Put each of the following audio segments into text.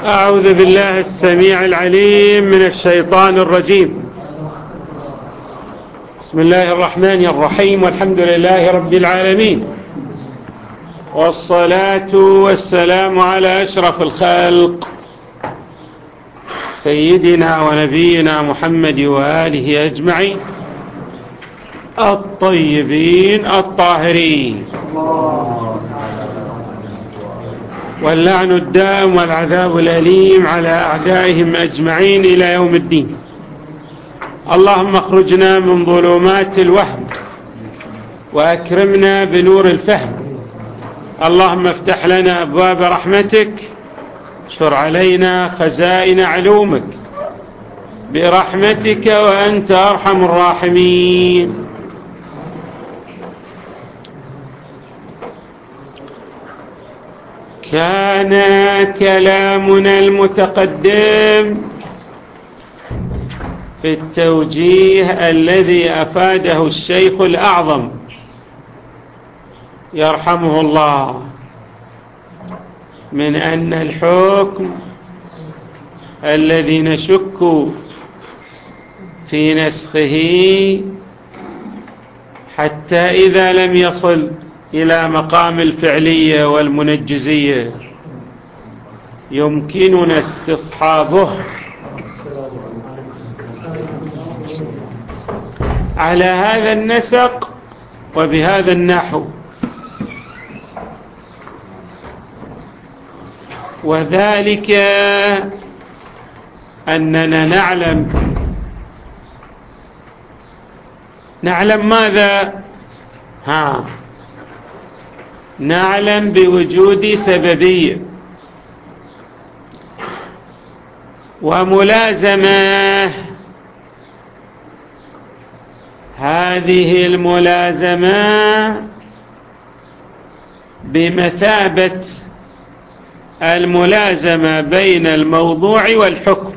أعوذ بالله السميع العليم من الشيطان الرجيم. بسم الله الرحمن الرحيم، والحمد لله رب العالمين، والصلاة والسلام على أشرف الخلق سيدنا ونبينا محمد وآله أجمعين الطيبين الطاهرين، واللعن الدائم والعذاب الأليم على أعدائهم أجمعين إلى يوم الدين. اللهم اخرجنا من ظلمات الوهم وأكرمنا بنور الفهم. اللهم افتح لنا أبواب رحمتك، اشر علينا خزائن علومك برحمتك وأنت أرحم الراحمين. كان كلامنا المتقدم في التوجيه الذي أفاده الشيخ الأعظم يرحمه الله من أن الحكم الذي نشك في نسخه حتى إذا لم يصل إلى مقام الفعلية والمنجزية يمكننا استصحابه على هذا النسق وبهذا النحو، وذلك أننا نعلم ماذا؟ نعلم بوجود سببية وملازمة. هذه الملازمة بمثابة الملازمة بين الموضوع والحكم.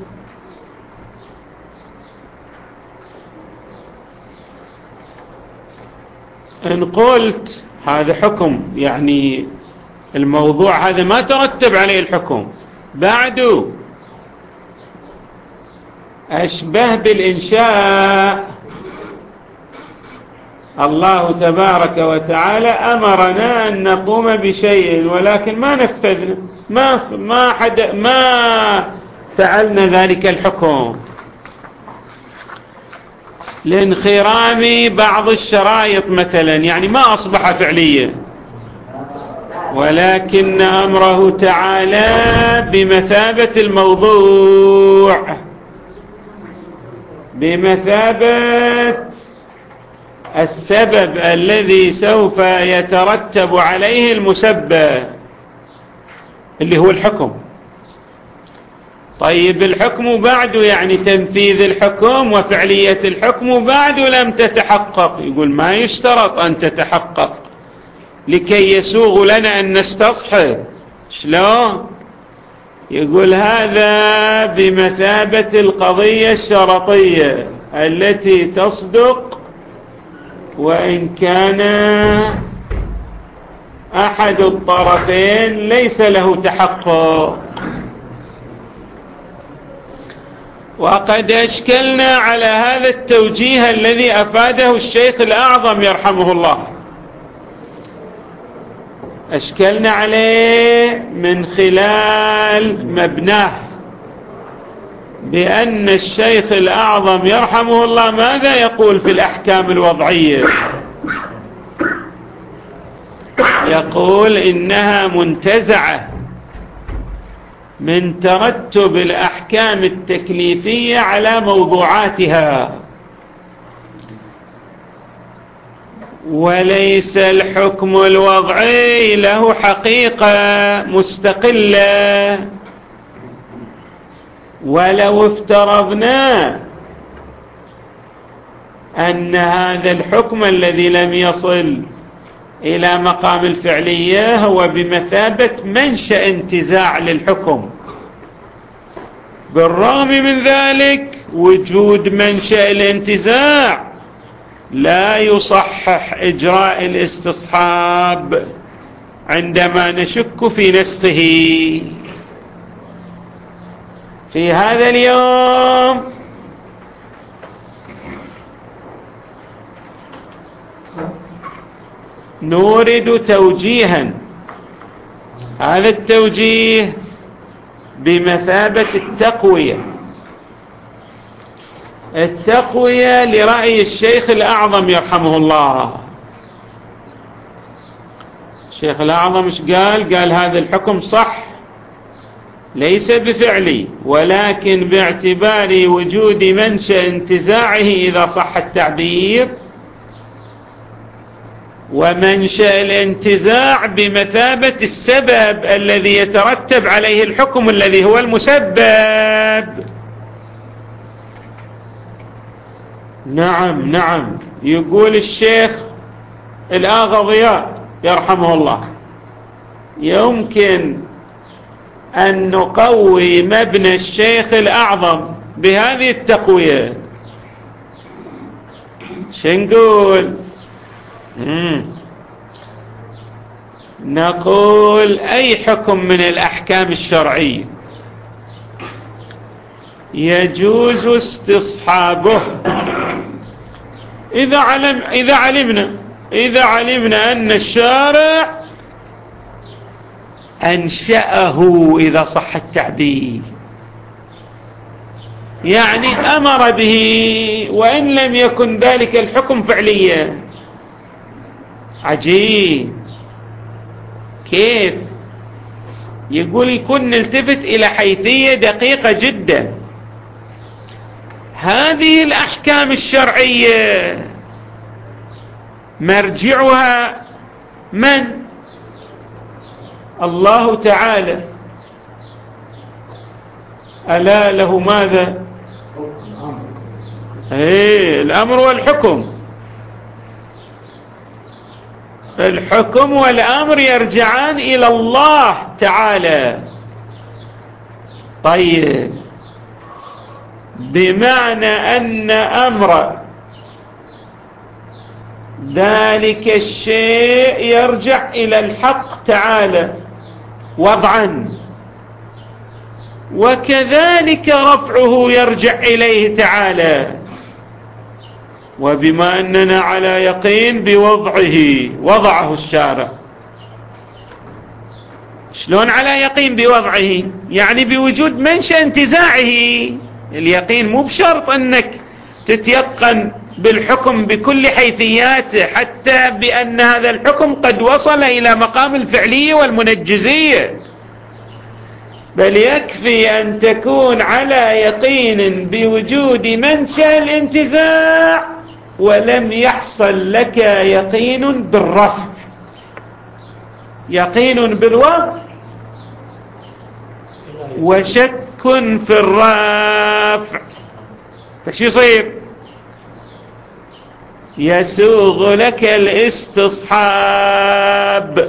إن قلت هذا حكم، يعني الموضوع هذا ما ترتب عليه الحكم، بعده أشبه بالإنشاء. الله تبارك وتعالى أمرنا أن نقوم بشيء ولكن ما نفذنا، ما فعلنا ذلك الحكم لانخرام بعض الشرائط مثلا، يعني ما أصبح فعليا، ولكن أمره تعالى بمثابة الموضوع، بمثابة السبب الذي سوف يترتب عليه المسبب اللي هو الحكم. طيب الحكم بعد، يعني تنفيذ الحكم وفعلية الحكم بعد لم تتحقق. يقول ما يشترط أن تتحقق لكي يسوغ لنا أن نستصحب. شلون؟ يقول هذا بمثابة القضية الشرطية التي تصدق وإن كان أحد الطرفين ليس له تحقق. وقد أشكلنا على هذا التوجيه الذي أفاده الشيخ الأعظم يرحمه الله، أشكلنا عليه من خلال مبناه بأن الشيخ الأعظم يرحمه الله ماذا يقول في الأحكام الوضعية؟ يقول إنها منتزعة من ترتب الأحكام التكليفية على موضوعاتها، وليس الحكم الوضعي له حقيقة مستقلة. ولو افترضنا أن هذا الحكم الذي لم يصل إلى مقام الفعلية هو بمثابة منشأ انتزاع للحكم، بالرغم من ذلك وجود منشأ الانتزاع لا يصحح إجراء الاستصحاب عندما نشك في نسخه. في هذا اليوم نورد توجيها، هذا التوجيه بمثابة التقوية لرأي الشيخ الأعظم يرحمه الله. الشيخ الأعظم ايش قال هذا الحكم صح، ليس بفعلي، ولكن باعتبار وجود منشأ انتزاعه إذا صح التعبير، ومنشأ الانتزاع بمثابة السبب الذي يترتب عليه الحكم الذي هو المسبب. نعم يقول الشيخ الآغضياء يرحمه الله يمكن أن نقوي مبنى الشيخ الأعظم بهذه التقوية. شنقول؟ نقول أي حكم من الأحكام الشرعية يجوز استصحابه إذا علمنا أن الشارع أنشأه، إذا صح التعبير، يعني أمر به وإن لم يكن ذلك الحكم فعليا. عجيب، كيف؟ يكون نلتفت إلى حيثية دقيقة جدا. هذه الأحكام الشرعية مرجعها من؟ الله تعالى. ألا له ماذا؟ الأمر والحكم. الحكم والأمر يرجعان إلى الله تعالى. طيب، بمعنى أن أمر ذلك الشيء يرجع إلى الحق تعالى وضعا، وكذلك رفعه يرجع إليه تعالى. وبما أننا على يقين وضعه الشارع. شلون على يقين بوضعه؟ يعني بوجود منشأ انتزاعه. اليقين مو بشرط أنك تتيقن بالحكم بكل حيثياته، حتى بأن هذا الحكم قد وصل إلى مقام الفعلية والمنجزية، بل يكفي أن تكون على يقين بوجود منشأ الانتزاع ولم يحصل لك يقين بالرفع، يقين بالوضع وشك في الرفع. فش يصير؟ يسوغ لك الاستصحاب.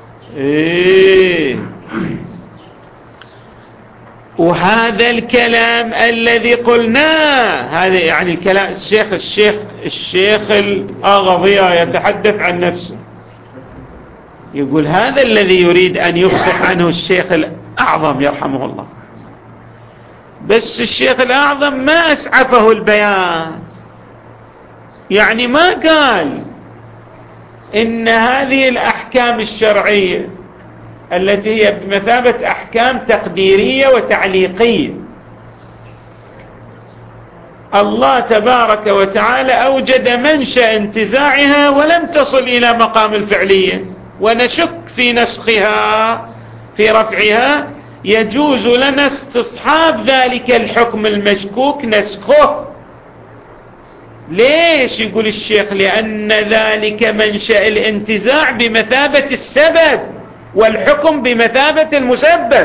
وهذا الكلام الذي قلناه، هذا يعني الكلام الشيخ الآغضياء يتحدث عن نفسه، يقول هذا الذي يريد أن يفصح عنه الشيخ الأعظم يرحمه الله. بس الشيخ الأعظم ما أسعفه البيان، يعني ما قال إن هذه الأحكام الشرعية التي هي بمثابة أحكام تقديرية وتعليقية الله تبارك وتعالى أوجد منشأ انتزاعها ولم تصل إلى مقام الفعلية، ونشك في نسخها في رفعها، يجوز لنا استصحاب ذلك الحكم المشكوك نسخه. ليش؟ يقول الشيخ لأن ذلك منشأ الانتزاع بمثابة السبب والحكم بمثابة المسبب.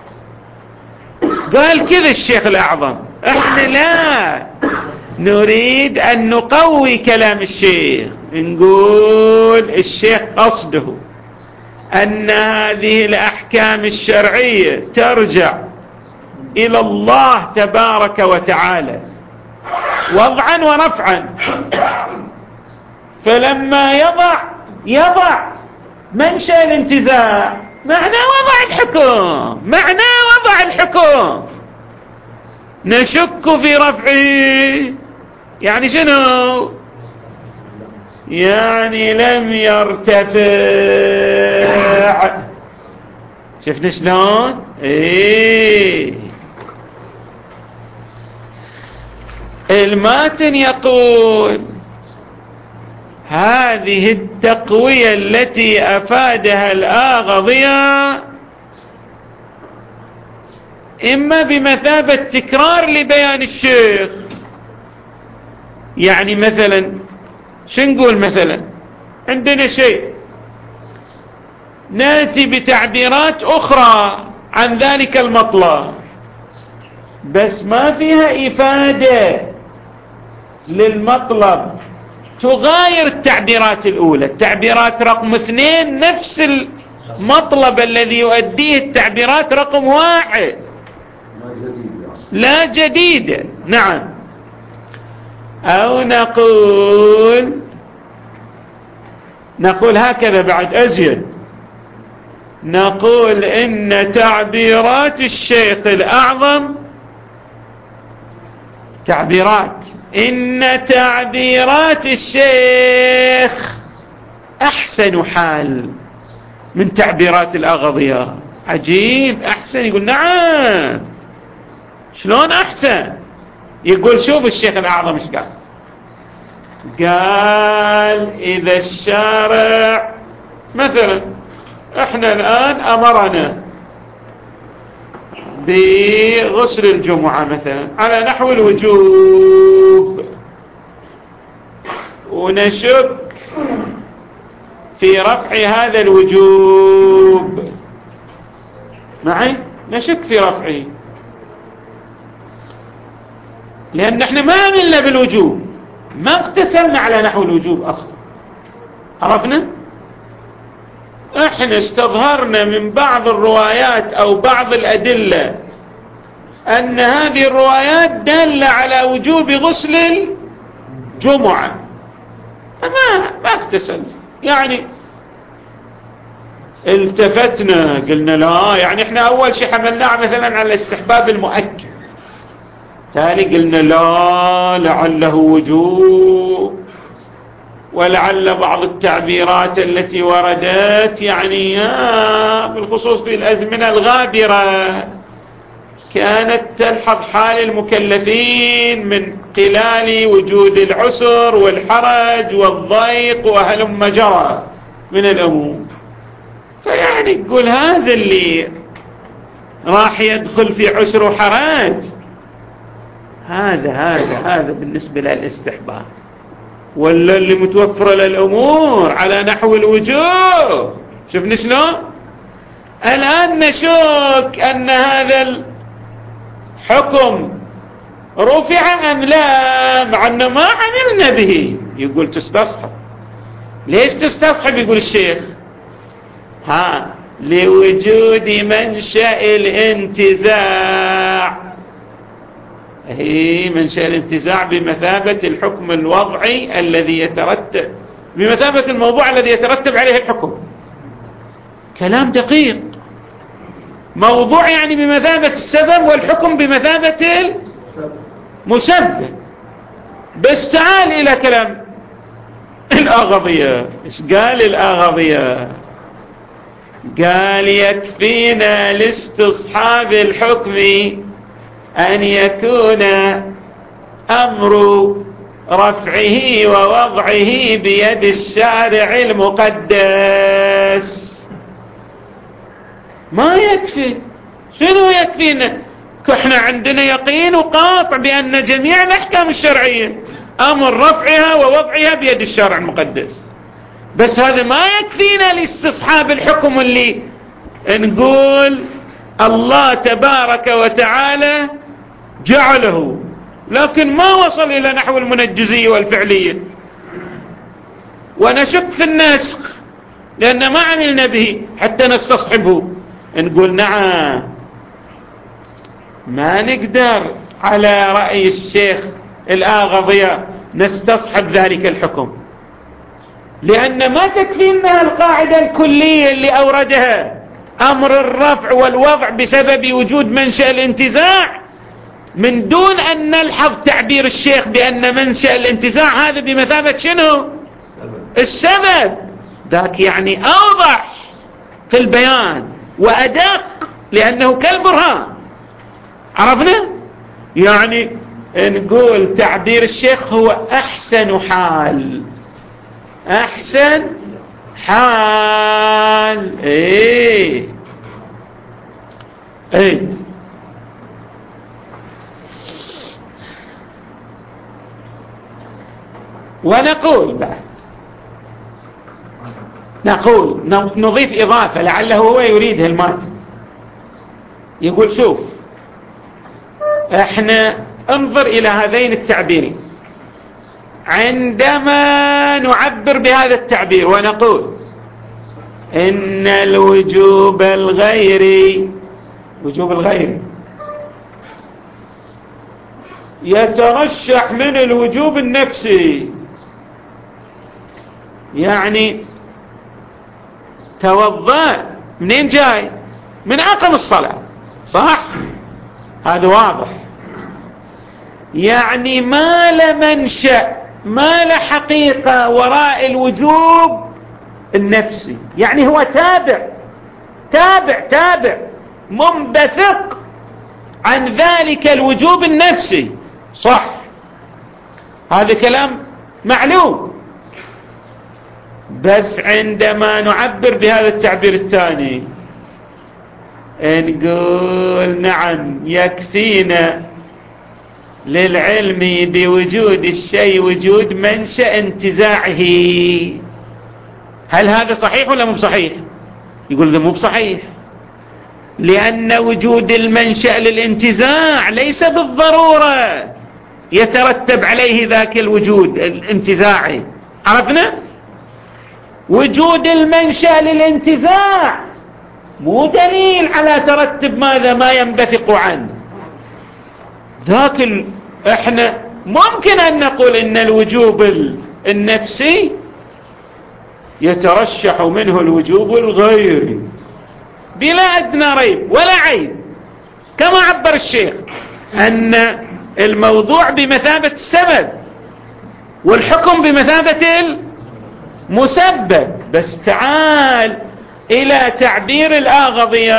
قال كذا الشيخ الأعظم. احنا لا نريد أن نقوي كلام الشيخ، نقول الشيخ قصده أن هذه الأحكام الشرعية ترجع إلى الله تبارك وتعالى وضعا ورفعا، فلما يضع منشأ الانتزاع معناه وضع الحكم، نشك في رفعه، يعني شنو؟ يعني لم يرتفع. شفنا شلون؟ الماتن يقول هذه التقوية التي أفادها الآغضية إما بمثابة تكرار لبيان الشيخ، يعني مثلا شنقول؟ مثلا عندنا شيء نأتي بتعبيرات أخرى عن ذلك المطلب بس ما فيها إفادة للمطلب، تغاير التعبيرات الأولى. التعبيرات رقم 2 نفس المطلب الذي يؤديه التعبيرات رقم 1، لا جديدة. نعم. أو نقول هكذا بعد أزيد، نقول إن تعبيرات الشيخ الأعظم إن تعبيرات الشيخ أحسن حال من تعبيرات الأغضية. عجيب، أحسن؟ يقول نعم. شلون أحسن؟ يقول شوف الشيخ الأعظم ايش قال إذا الشارع مثلا احنا الآن أمرنا بغسل الجمعة مثلا على نحو الوجوب، ونشك في رفع هذا الوجوب، معي؟ نشك في رفعه لأن احنا ما عملنا بالوجوب، ما اغتسلنا على نحو الوجوب أصلا. عرفنا؟ احنا استظهرنا من بعض الروايات أو بعض الأدلة أن هذه الروايات دالة على وجوب غسل الجمعة، ما اغتسلنا، يعني التفتنا قلنا لا، يعني احنا أول شيء حملناه مثلا على استحباب المؤكد، تالي قلنا لا لعله وجوب، ولعل بعض التعبيرات التي وردت يعني بالخصوص في الأزمنة الغابرة كانت تلحظ حال المكلفين من خلال وجود العسر والحرج والضيق وهلم جرى من الأمور، فيعني تقول هذا اللي راح يدخل في عسر وحرج هذا بالنسبة للاستحباب، ولا اللي متوفر للأمور على نحو الوجوب. شفنا شلون؟ الآن نشك أن هذا الحكم رفع أم لا، مع أنه ما عملنا به. يقول تستصحب. ليش تستصحب؟ يقول الشيخ لوجود منشأ الانتزاع. هي منشأ الانتزاع بمثابة الحكم الوضعي الذي يترتب، بمثابة الموضوع الذي يترتب عليه الحكم. كلام دقيق. موضوع يعني بمثابة السبب، والحكم بمثابة المسبب. بس تعال إلى كلام الآغضية. ايش قال الآغضية؟ قال يكفينا لاستصحاب الحكم أن يكون أمر رفعه ووضعه بيد الشارع المقدس. ما يكفي. شنو يكفينا؟ احنا عندنا يقين وقاطع بأن جميع الأحكام الشرعية أمر رفعها ووضعها بيد الشارع المقدس، بس هذا ما يكفينا لاستصحاب الحكم اللي نقول الله تبارك وتعالى جعله، لكن ما وصل إلى نحو المنجزية والفعلية، ونشك في النسخ لأن ما عملنا به حتى نستصحبه. نقول نعم، ما نقدر على رأي الشيخ الآغضية نستصحب ذلك الحكم، لأن ما تكفينا القاعدة الكلية اللي أوردها أمر الرفع والوضع بسبب وجود منشأ الانتزاع، من دون أن نلحظ تعبير الشيخ بأن منشأ الانتزاع هذا بمثابة شنو؟ السبب. ذاك يعني أوضح في البيان وأدق لأنه كالبرهان. عرفنا؟ يعني نقول تعبير الشيخ هو أحسن حال، أحسن حال. إيه إيه. ونقول بعد، نقول نضيف إضافة لعله هو يريدها الماتن. يقول شوف، احنا انظر إلى هذين التعبيرين عندما نعبر بهذا التعبير ونقول إن الوجوب الغيري، وجوب الغيري يترشح من الوجوب النفسي، يعني توضأ منين جاي؟ من عقب الصلاة، صح؟ هذا واضح. يعني ما له منشأ، ما له حقيقة وراء الوجوب النفسي، يعني هو تابع منبثق عن ذلك الوجوب النفسي، صح؟ هذا كلام معلوم. بس عندما نعبر بهذا التعبير الثاني نقول نعم يكفينا للعلم بوجود الشيء وجود منشأ انتزاعه. هل هذا صحيح ولا مو صحيح؟ يقول ذا مو بصحيح، لأن وجود المنشأ للانتزاع ليس بالضرورة يترتب عليه ذاك الوجود الانتزاعي. عرفنا؟ وجود المنشأ للانتزاع مو دليل على ترتب ماذا؟ ما ينبثق عنه ذاك احنا ممكن أن نقول إن الوجوب النفسي يترشح منه الوجوب الغيري بلا أدنى ريب ولا عيب، كما عبر الشيخ أن الموضوع بمثابة السبب والحكم بمثابة المسبب. بس تعال إلى تعبير الآغضية،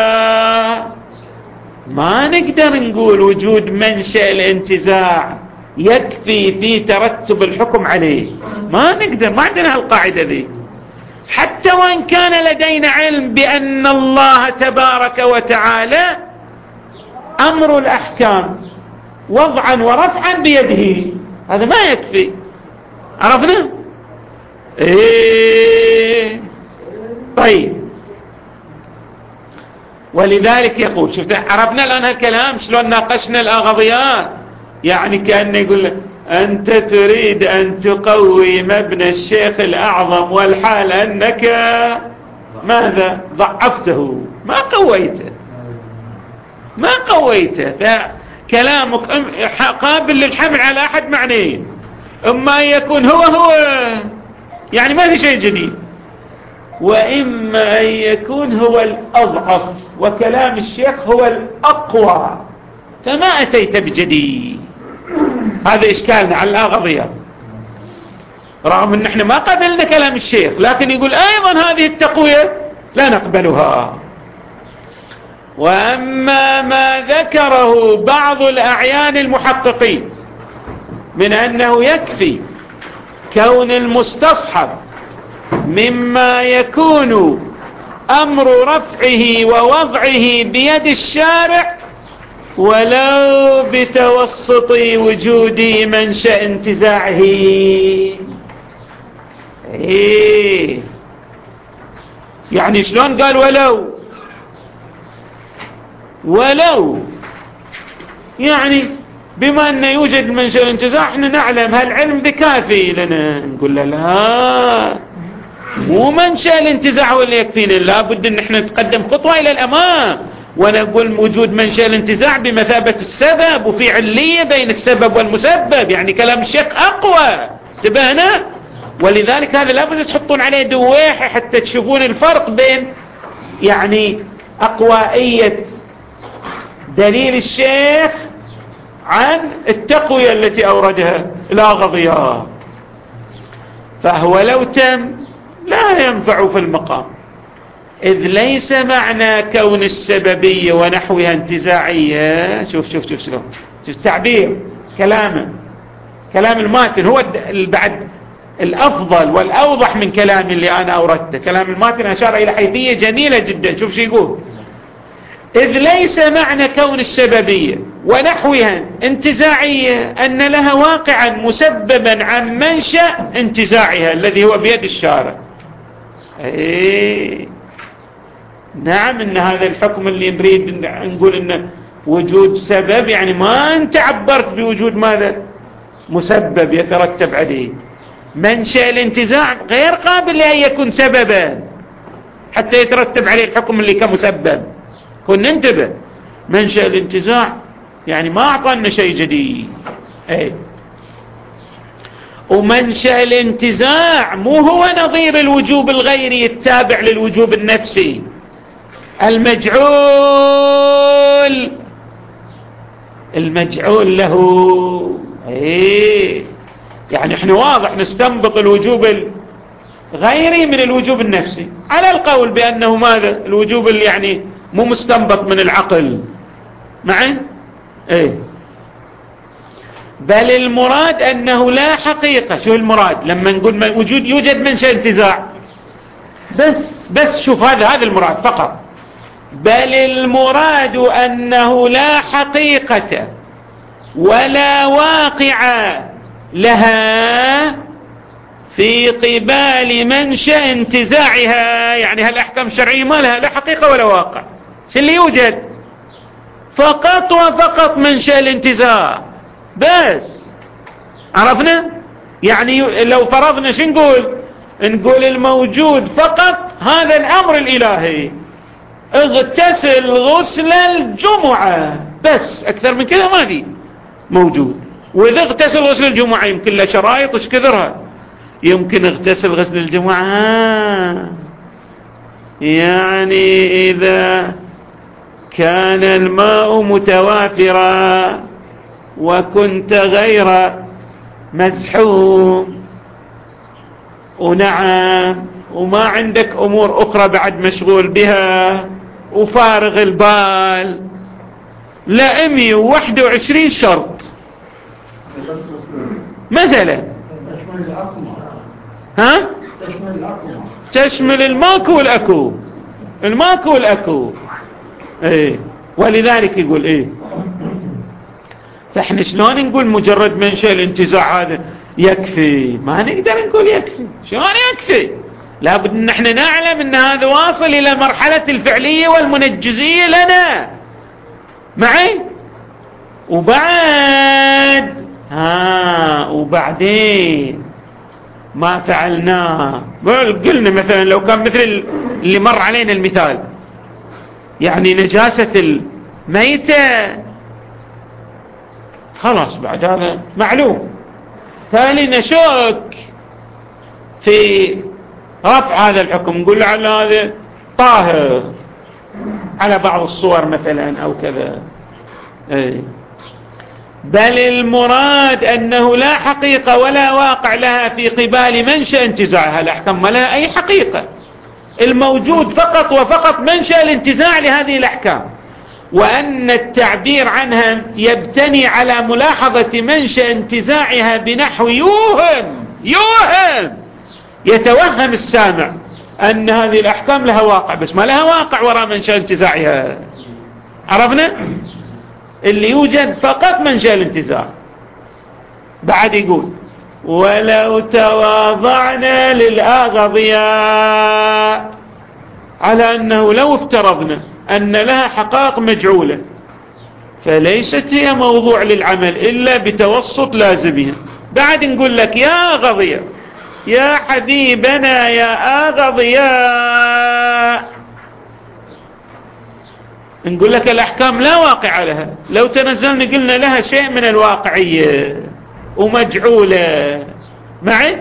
ما نقدر نقول وجود منشأ الانتزاع يكفي في ترتب الحكم عليه، ما نقدر، ما عندنا هالقاعدة ذي، حتى وإن كان لدينا علم بأن الله تبارك وتعالى أمر الأحكام وضعا ورفعا بيده، هذا ما يكفي. عرفنا؟ إيه طيب. ولذلك يقول، شفت عرفنا الآن هالكلام شلون ناقشنا الآغضيات؟ يعني كأنه يقول أنت تريد أن تقوي مبنى الشيخ الأعظم والحال أنك ماذا؟ ضعفته، ما قويته، ما قويته. فكلامك قابل للحمل على أحد معنيين، إما يكون هو يعني ما في شيء جديد، وإما أن يكون هو الأضعف وكلام الشيخ هو الأقوى، فما أتيت بجديد. هذا إشكالنا على الآغضية، رغم أن احنا ما قبلنا كلام الشيخ، لكن يقول أيضا هذه التقوية لا نقبلها. وأما ما ذكره بعض الأعيان المحققين من أنه يكفي كون المستصحب مما يكون أمر رفعه ووضعه بيد الشارع ولو بتوسط وجود منشأ انتزاعه. يعني شلون قال ولو يعني بما أنه يوجد منشأ الانتزاع احنا نعلم هالعلم بكافي لنا. نقول له لا، مو منشأ الانتزاع هو اللي يكفينا، لابد ان احنا نتقدم خطوة الى الامام ونقول وجود منشأ الانتزاع بمثابة السبب، وفي علية بين السبب والمسبب. يعني كلام الشيخ اقوى، انتبهنا؟ ولذلك هذا لابد تحطون عليه دويحة حتى تشوفون الفرق بين يعني اقوائية دليل الشيخ عن التقوية التي أوردها الأغضياء، فهو لو تم لا ينفع في المقام، إذ ليس معنى كون السببية ونحوها انتزاعية. شوف التعبير، كلام الماتن هو بعد الأفضل والأوضح من كلام اللي أنا أوردته. كلام الماتن أشار إلى حيثية جميلة جدا. شوف شو يقول: إذ ليس معنى كون السببية ونحوها انتزاعية أن لها واقعا مسببا عن منشأ انتزاعها الذي هو بيد الشارع. نعم، إن هذا الحكم اللي نريد نقول إنه وجود سبب، يعني ما أنت عبرت بوجود ماذا؟ مسبب يترتب عليه. منشأ الانتزاع غير قابل لأن يكون سببا حتى يترتب عليه الحكم اللي كمسبب. كن ننتبه، منشأ الانتزاع يعني ما أعطانا شيء جديد. ومنشأ الانتزاع مو هو نظير الوجوب الغيري التابع للوجوب النفسي المجعول له. يعني احنا واضح نستنبط الوجوب الغيري من الوجوب النفسي، على القول بأنه ماذا؟ الوجوب اللي يعني مو مستنبط من العقل معي. بل المراد أنه لا حقيقة. شو المراد لما نقول وجود يوجد منشأ انتزاع؟ بس شوف، هذا المراد فقط. بل المراد أنه لا حقيقة ولا واقع لها في قبال منشأ انتزاعها. يعني هالأحكام الشرعية ما لها لا حقيقة ولا واقع، اللي يوجد فقط وفقط منشأ الانتزاع بس. عرفنا؟ يعني لو فرضنا شو نقول الموجود فقط هذا الأمر الإلهي: اغتسل غسل الجمعة، بس أكثر من كذا ما في موجود. وإذا اغتسل غسل الجمعة يمكن له شرائط وش كثرها. يمكن اغتسل غسل الجمعة يعني إذا كان الماء متوافرا وكنت غير مزحوم، ونعم، وما عندك أمور أخرى بعد مشغول بها وفارغ البال، لا 121 شرط مثلا. تشمل الماكو والأكو. ولذلك يقول فاحنا شلون نقول مجرد منشأ الانتزاع هذا يكفي؟ ما نقدر نقول يكفي. شلون يكفي؟ لابد ان احنا نعلم ان هذا واصل الى مرحلة الفعلية والمنجزية لنا معي. وبعدين ما فعلناه، قلنا مثلا لو كان مثل اللي مر علينا المثال، يعني نجاسة الميتة، خلاص بعد هذا معلوم. تالي نشك في رفع هذا الحكم، نقول على هذا طاهر على بعض الصور مثلا أو كذا. بل المراد أنه لا حقيقة ولا واقع لها في قبال منشأ انتزاعها. الأحكام ما لها أي حقيقة، الموجود فقط وفقط منشأ الانتزاع لهذه الأحكام، وأن التعبير عنها يبتني على ملاحظة منشأ انتزاعها بنحو يتوهم السامع أن هذه الأحكام لها واقع، بس ما لها واقع وراء منشأ انتزاعها. عرفنا؟ اللي يوجد فقط منشأ الانتزاع. بعد يقول: ولو تواضعنا للأغضياء على أنه لو افترضنا أن لها حقائق مجعولة فليست هي موضوع للعمل إلا بتوسط لازمها. بعد نقول لك يا أغضياء، يا حبيبنا يا أغضياء، نقول لك الأحكام لا واقع لها. لو تنزلنا قلنا لها شيء من الواقعية ومجعولة معي.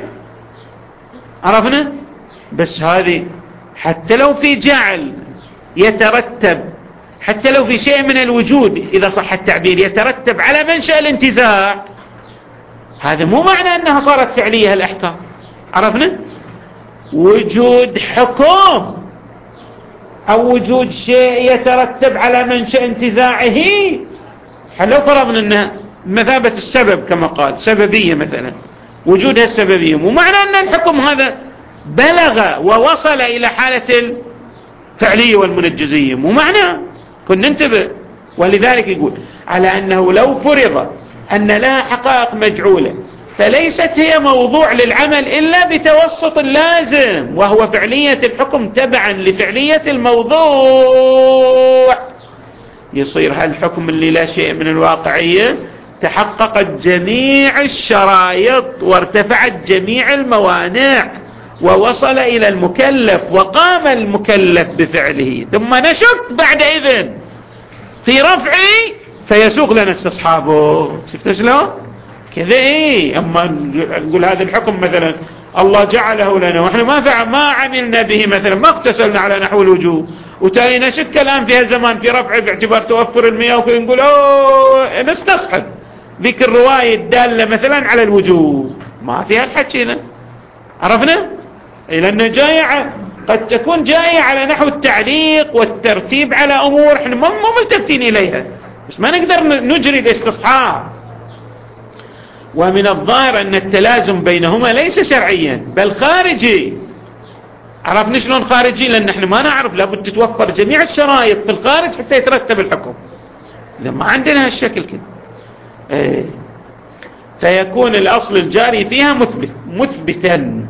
عرفنا؟ بس هذه حتى لو في جعل يترتب حتى لو في شيء من الوجود إذا صح التعبير يترتب على منشأ الانتزاع، هذا مو معنى أنها صارت فعلية الأحكام. عرفنا؟ وجود حكم أو وجود شيء يترتب على منشأ انتزاعه، لو فرضنا أنها مثابة السبب كما قال سببية مثلا، وجودها السببية مو معنى أن الحكم هذا بلغ ووصل إلى حالة الفعلية والمنجزية، مو معنى. كن ننتبه. ولذلك يقول على أنه لو فرض أن لها حقائق مجعولة فليست هي موضوع للعمل إلا بتوسط اللازم وهو فعلية الحكم تبعا لفعلية الموضوع، يصير هالحكم اللي لا شيء من الواقعية تحققت جميع الشرائط وارتفعت جميع الموانع ووصل إلى المكلف وقام المكلف بفعله، ثم نشك بعد إذن في رفعه فيسوق لنا استصحابه. شفت شلون كذا؟ أما نقول هذا الحكم مثلا الله جعله لنا واحنا ما عملنا به، مثلا ما اغتسلنا على نحو الوجوب، وتالي نشك الآن في هالزمان في رفعه باعتبار توفر المياه، ونقول نستصحب ذيك الرواية الدالة مثلا على الوجوب، ما فيها الحكي هنا. عرفنا؟ لأنه جاية قد تكون جاية على نحو التعليق والترتيب على أمور احنا مو ملتفتين إليها، بس ما نقدر نجري الاستصحاب. ومن الظاهر أن التلازم بينهما ليس شرعيا بل خارجي. عرفنا شلون خارجي؟ لأن احنا ما نعرف، لابد تتوفر جميع الشرائط في الخارج حتى يترتب الحكم، إذا ما عندنا هالشكل كده. فيكون الأصل الجاري فيها مثبتا.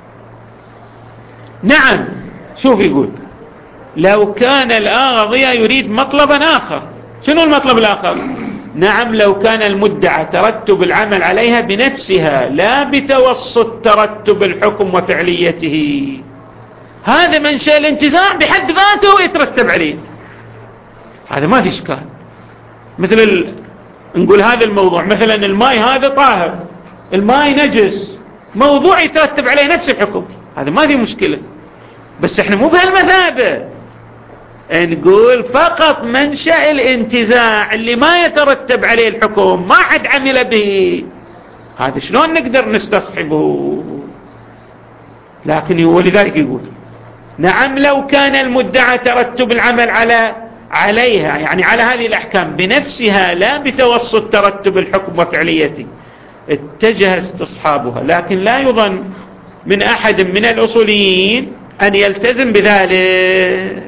نعم. شوف يقول لو كان الآغضية يريد مطلبا آخر. شنو المطلب الآخر؟ نعم، لو كان المدعى ترتب العمل عليها بنفسها لا بتوسط ترتب الحكم وفعليته، هذا منشأ الانتزاع بحد ذاته يترتب عليه، هذا ما في إشكال. مثل نقول هذا الموضوع مثلا الماء هذا طاهر، الماء نجس، موضوع يترتب عليه نفس الحكم، هذا ما في مشكلة. بس احنا مو بهالمثابة، نقول فقط منشأ الانتزاع اللي ما يترتب عليه الحكم ما حد عمل به، هذا شلون نقدر نستصحبه؟ لكن ولذلك يقول نعم لو كان المدعى ترتب العمل عليها يعني على هذه الأحكام بنفسها لا بتوسط ترتب الحكم وفعليته اتجه استصحابها، لكن لا يظن من أحد من الأصوليين أن يلتزم بذلك.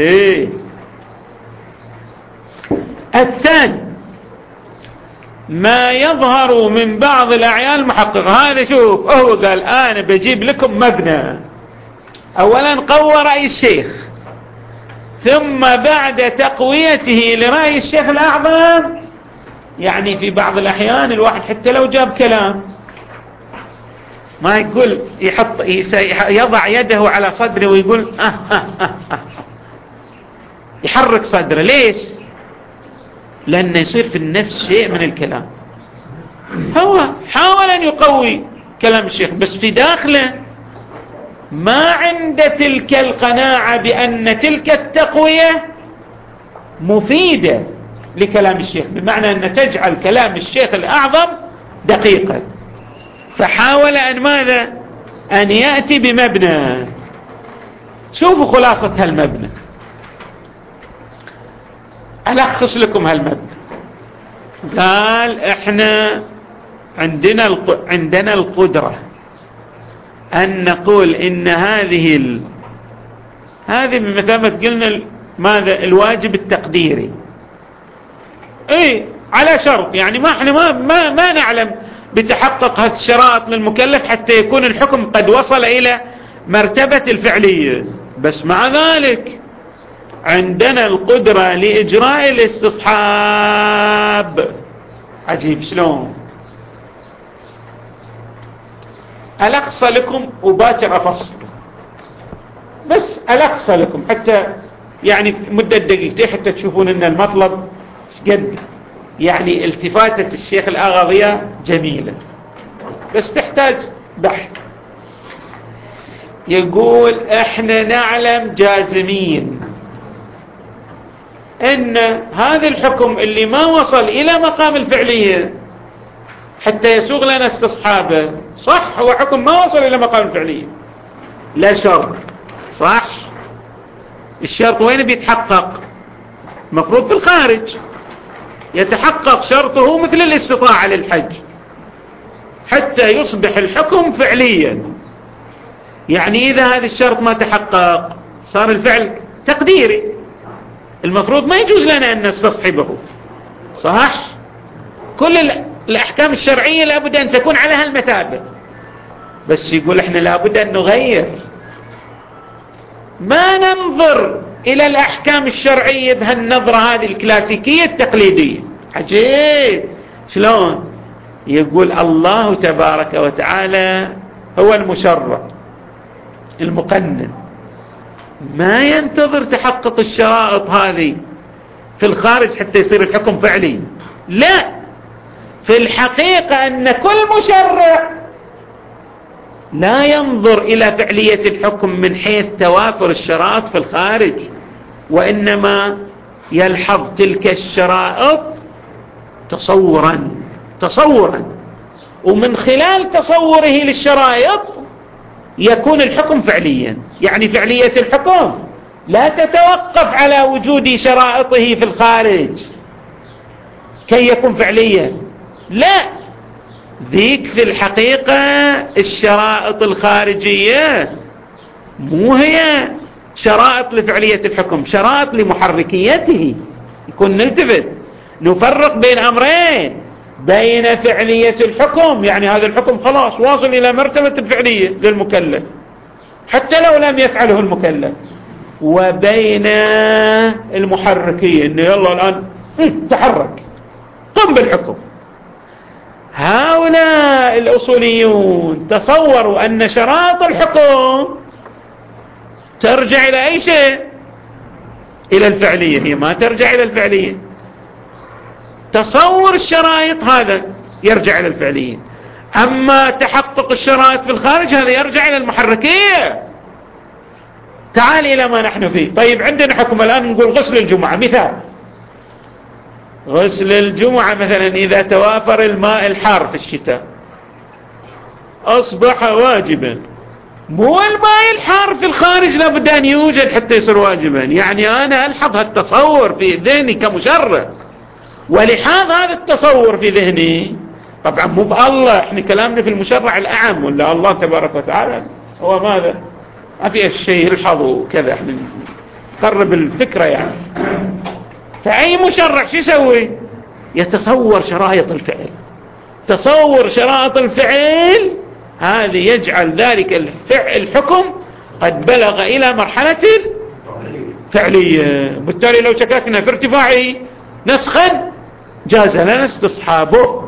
الثاني ما يظهر من بعض الأعيان المحققة. هذا شوف هو قال أنا بجيب لكم مبنى، أولا قوى رأي الشيخ، ثم بعد تقويته لرأي الشيخ الأعظم، يعني في بعض الأحيان الواحد حتى لو جاب كلام ما يقول يضع يده على صدره ويقول يحرك صدره. ليش؟ لأنه يصير في النفس شيء من الكلام. هو حاول أن يقوي كلام الشيخ بس في داخله ما عنده تلك القناعة بأن تلك التقوية مفيدة لكلام الشيخ، بمعنى أن تجعل كلام الشيخ الأعظم دقيقا، فحاول أن ماذا؟ أن يأتي بمبنى. شوفوا خلاصة هالمبنى، ألخص لكم هالمبنى. قال إحنا عندنا القدرة أن نقول إن هذه بمثابة قلنا ماذا؟ الواجب التقديري. على شرط، يعني ما احنا ما نعلم بتحقق هذه الشرائط للمكلف حتى يكون الحكم قد وصل إلى مرتبة الفعلية، بس مع ذلك عندنا القدرة لإجراء الاستصحاب. عجيب شلون؟ ألخص لكم وباكر أفصل، بس ألخص لكم حتى يعني مدة دقيقتين حتى تشوفون أن المطلب قد يعني التفاتة الشيخ الأغاضية جميلة بس تحتاج بحث. يقول احنا نعلم جازمين ان هذا الحكم اللي ما وصل الى مقام الفعلية حتى يسوغ لنا استصحابه، صح، هو حكم ما وصل الى مقام الفعلية، لا شرط، صح. الشرط وين بيتحقق؟ مفروض في الخارج يتحقق شرطه مثل الاستطاعة للحج حتى يصبح الحكم فعليا. يعني إذا هذا الشرط ما تحقق صار الفعل تقديري، المفروض ما يجوز لنا أن نستصحبه، صح. كل الأحكام الشرعية لابد أن تكون على هالمثابة، بس يقول احنا لابد أن نغير، ما ننظر إلى الأحكام الشرعية بهالنظرة هذه الكلاسيكية التقليدية. عجيب شلون يقول الله تبارك وتعالى هو المشرع المقنن، ما ينتظر تحقق الشرائط هذه في الخارج حتى يصير الحكم فعلي، لا، في الحقيقة أن كل مشرع لا ينظر إلى فعلية الحكم من حيث توافر الشرائط في الخارج، وإنما يلحظ تلك الشرائط تصورا، ومن خلال تصوره للشرائط يكون الحكم فعليا. يعني فعلية الحكم لا تتوقف على وجود شرائطه في الخارج كي يكون فعليا، لا، ذيك في الحقيقة الشرائط الخارجية مو هي شرائط لفعلية الحكم، شرائط لمحركيته. يكون نلتفت نفرق بين أمرين، بين فعلية الحكم، يعني هذا الحكم خلاص واصل إلى مرتبة الفعلية للمكلف حتى لو لم يفعله المكلف، وبين المحركية إنه يلا الآن تحرك قم بالحكم. هؤلاء الأصوليون تصوروا أن شرائط الحكم ترجع إلى أي شيء؟ إلى الفعلية، هي ما ترجع إلى الفعلية. تصور الشرائط هذا يرجع إلى الفعلية، أما تحقق الشرائط في الخارج هذا يرجع إلى المحركية. تعال إلى ما نحن فيه. طيب عندنا حكم الآن نقول غسل الجمعة، مثال غسل الجمعة مثلا إذا توافر الماء الحار في الشتاء أصبح واجبا. مو الماء الحار في الخارج لابد أن يوجد حتى يصير واجبا، يعني أنا ألحظ هالتصور في ذهني كمشرع، ولحاظ هذا التصور في ذهني طبعا مو بالله، احنا كلامنا في المشرع الأعم، ولا الله تبارك وتعالى هو ماذا ما في شيء يلحظه كذا، احنا نقرب الفكرة يعني. فأي مشرع شو يسوي؟ يتصور شرائط الفعل. تصور شرائط الفعل هذا يجعل ذلك الحكم قد بلغ إلى مرحلة فعلية، بالتالي لو شككنا في ارتفاعه نسخا جاز لنا استصحابه.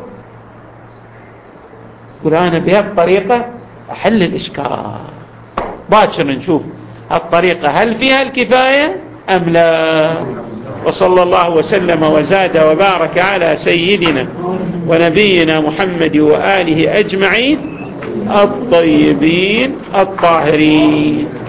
يقول أنا بهذه الطريقة أحل الإشكال، باكر نشوف الطريقة هل فيها الكفاية أم لا. وصلى الله وسلم وزاد وبارك على سيدنا ونبينا محمد وآله أجمعين الطيبين الطاهرين.